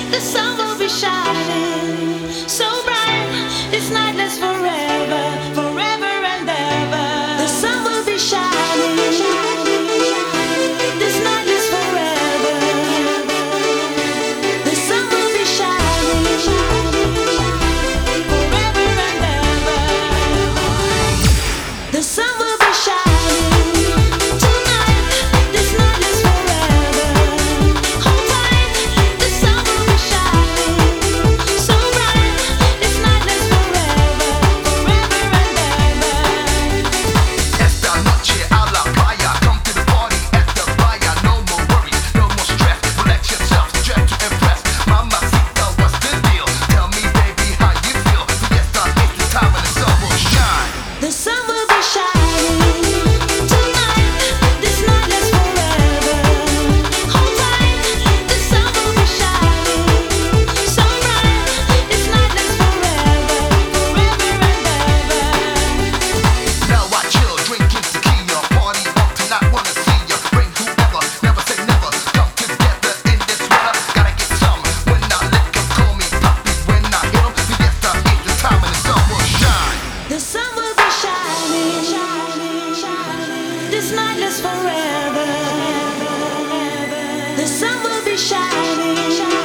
the sun will be shining so bright. This night lasts forever, forever and ever. The sun will be shining. This night lasts forever. The sun will be shining forever and ever. The sun will be shining tonight. This night lasts forever. Hold tight. The sun will be shining so bright. This night lasts forever, forever and ever. Esta noche a la playa, come to the party at the playa. No more worries, no more stress. Relax yourself, dress to impress. Mamacita, what's the deal? Tell me, baby, how you feel? Fiesta is the time when the sun will shine. The sun will be shining tonight. This night lasts forever. Hold tight. The sun will be shining so bright. This night lasts forever, forever and ever. Now I chill, drinking tequila, party up tonight, wanna see ya. Bring whoever, never say never. Come together in this weather, gotta get some. When I lick 'em, call me Poppy. When I hit 'em, fiesta is the time when the sun will shine. The sun will be shining. This night lasts forever. The sun will be shining.